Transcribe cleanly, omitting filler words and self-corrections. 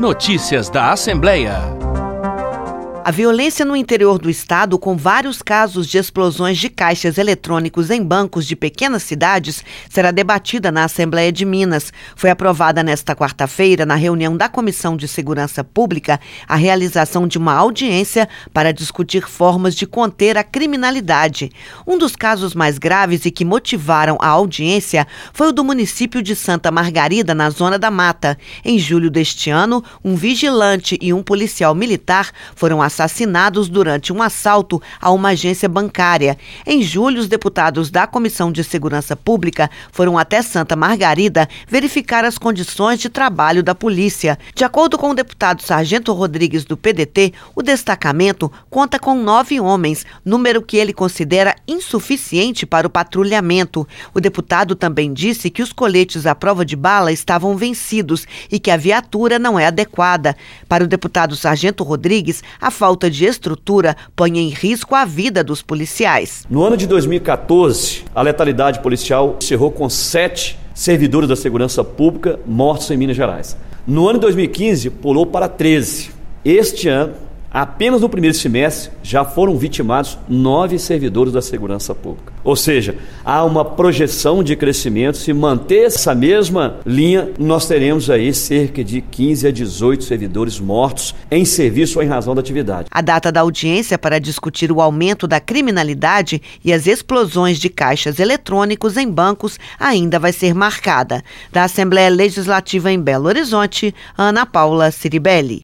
Notícias da Assembleia. A violência no interior do estado, com vários casos de explosões de caixas eletrônicos em bancos de pequenas cidades, será debatida na Assembleia de Minas. Foi aprovada nesta quarta-feira, na reunião da Comissão de Segurança Pública, a realização de uma audiência para discutir formas de conter a criminalidade. Um dos casos mais graves e que motivaram a audiência foi o do município de Santa Margarida, na Zona da Mata. Em julho deste ano, um vigilante e um policial militar foram assassinados durante um assalto a uma agência bancária. Em julho, os deputados da Comissão de Segurança Pública foram até Santa Margarida verificar as condições de trabalho da polícia. De acordo com o deputado Sargento Rodrigues do PDT, o destacamento conta com 9 homens, número que ele considera insuficiente para o patrulhamento. O deputado também disse que os coletes à prova de bala estavam vencidos e que a viatura não é adequada. Para o deputado Sargento Rodrigues, a falta de estrutura põe em risco a vida dos policiais. No ano de 2014, a letalidade policial encerrou com 7 servidores da segurança pública mortos em Minas Gerais. No ano de 2015, pulou para 13. Este ano, apenas no primeiro semestre, já foram vitimados 9 servidores da segurança pública. Ou seja, há uma projeção de crescimento. Se manter essa mesma linha, nós teremos aí cerca de 15 a 18 servidores mortos em serviço ou em razão da atividade. A data da audiência para discutir o aumento da criminalidade e as explosões de caixas eletrônicos em bancos ainda vai ser marcada. Da Assembleia Legislativa em Belo Horizonte, Ana Paula Ciribelli.